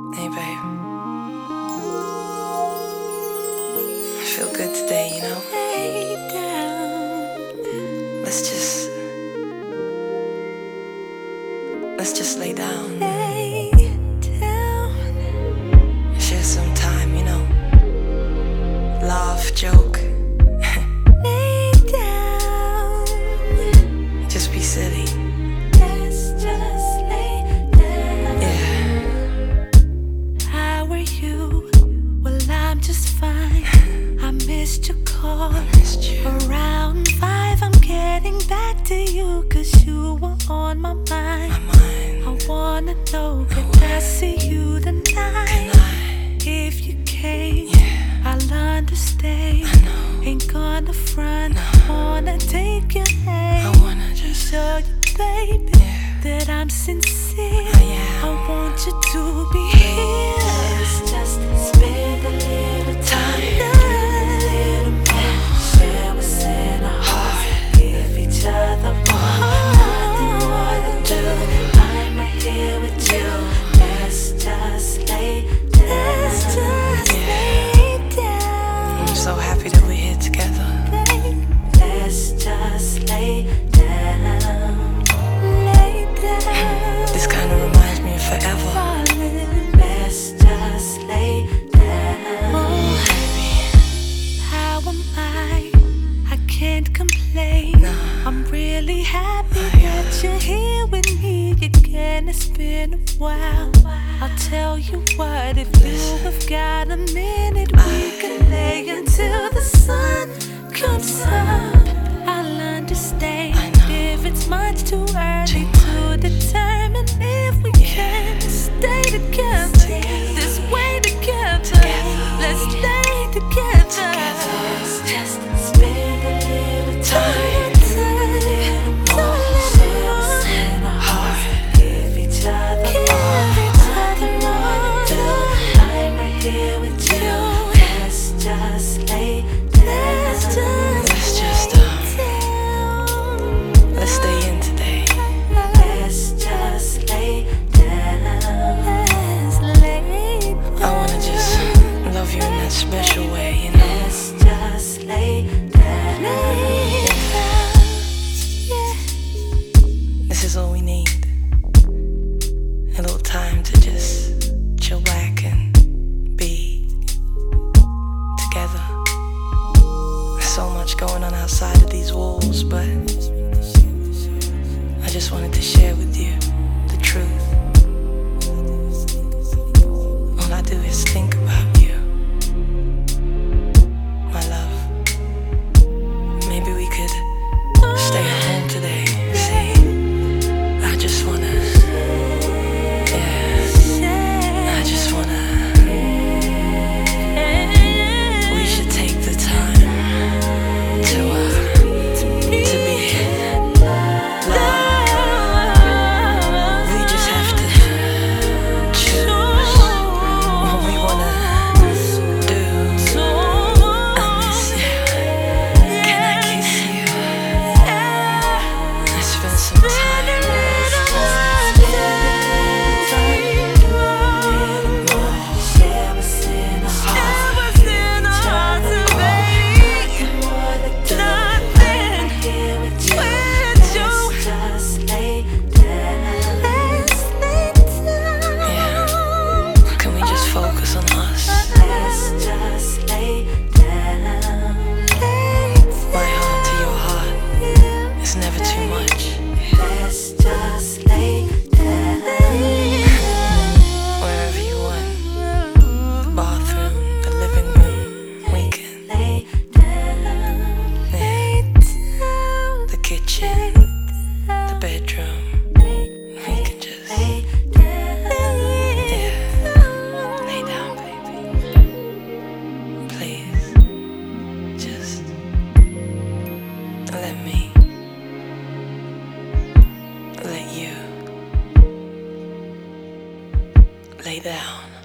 Hey babe, I feel good today, you know? Lay down. Let's just lay down. Lay down. Share some time, you know? Laugh, joke, Lay down. just be silly. Let's just lay down. Yeah, How are you? Well, I'm just fine. I missed your call. I missed you. Around 5, I'm getting back to you, 'cause you were on my mind. My mind, I wanna know, can I see you tonight? can I? If you came, Yeah, I'll understand. I know. Ain't gonna front, No. wanna take your hand. I wanna just, Show you, baby, yeah, that I'm sincere. I am. I want you to be here. Let's just spend a little time. Share what's in our hearts. Give each other more. Nothing more to do. I'm right here with you. Let's just lay down. Let's just lay down. I'm so happy that we're here together. Let's just lay down. Lay down. This kind of reminds me of forever. Let's just lay down. How am I can't complain. Nah. I'm really happy Yeah. that you're here with me again. It's been a while. I'll tell you what, if you have got a minute, we can lay until the sun comes up. I'll understand I know. if it's much too early to determine if we can stay together. This way together. Let's stay together. Let's just spend a little time. Give each other all. I'm right here with you. Let's just lay down. Let's stay in today. Let's just lay down. Let's lay down. I wanna just love you in that special way, you know? Let's just lay down. Yeah. This is all we need. A little time to just chill back and be together. There's so much going on outside of these walls, but I just wanted to share with you the truth. All I do is think about you, my love. Maybe we could stay at home today. See, I just wanna, yeah, I just wanna. We should take the time to be loved. We just have to choose what we wanna do. I miss you. Can I kiss you? Let's spend some time. Share what's in our hearts. I'm here with you. Let's just lay down. Let's lay down. Yeah. Can we just focus on us? Let's just lay down. My heart to your heart. It's never too much. Let's just lay down. Wherever you want. The bathroom, the living room. We can. Lay down. Yeah. The kitchen, the bedroom. We can just. Yeah. Lay down, baby. Please. Just let me let you lay down.